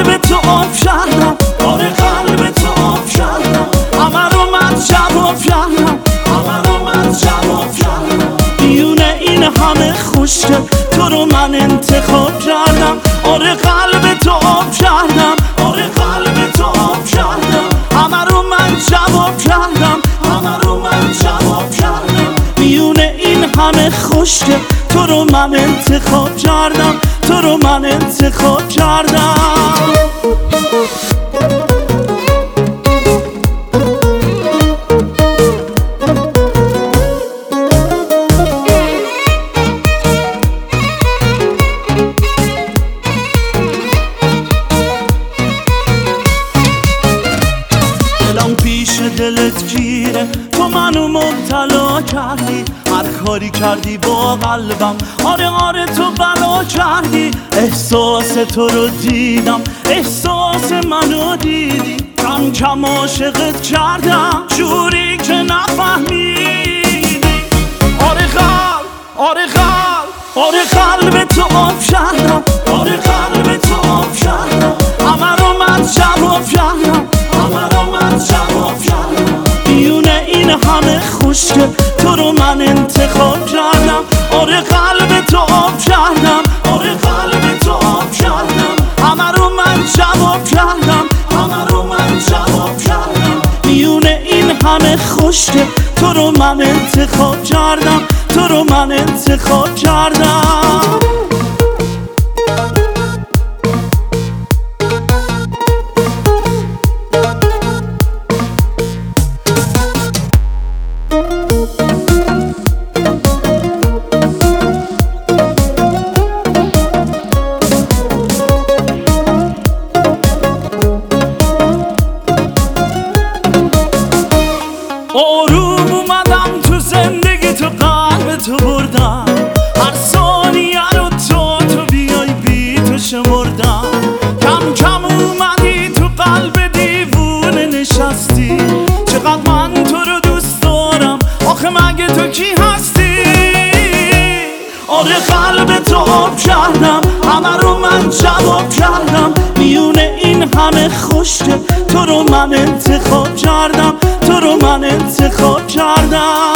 قلب تو آب کردم، آره قلب تو آب کردم، همه رو من جواب کردم، همه رو من جواب کردم. میونه این همه خشکه تو رو من انتخاب کردم، آره قلب تو آب کردم، آره قلب تو آب کردم، همه رو من جواب کردم، همه رو من جواب کردم. میونه این همه خشکه تو رو من انتخاب کردم، تو رو من انتخاب کردم. دلم پیش دلت گیره، تو منو مبتلا کردی، هر کاری کردی با قلبم، آره آره تو بلا کردی. احساس تو رو دیدم، احساس منو دیدی، کم کم عاشقت کردم جوری که نفهمیدی. آره قلب، آره قلب، آره قلب تو آب کردم، آره قلب تو آب کردم، همه رو من جواب کردم، همه رو من جواب کردم. میونه این همه خشکه تو رو من انتخاب کردم، آره قلب تو آب کردم، آره قلب تو آب کردم، همه رو من جواب کردم، همه رو من جواب کردم. میونه این همه خشکه تو رو من انتخاب کردم، تو رو من انتخاب کردم. آروم اومدم تو زندگی، تو قلب تو بردم، هر ثانیه رو تو بیای بی تو شمردم. کم کم اومدی تو قلب دیوونه نشستی، چقدر من تو رو دوست دارم، آخه مگه تو کی هستی؟ آره قلب تو آب کردم، همه رو من جواب کردم. میونه این همه خشکه تو رو من انتخاب کردم، تو رو من انتخاب کردم.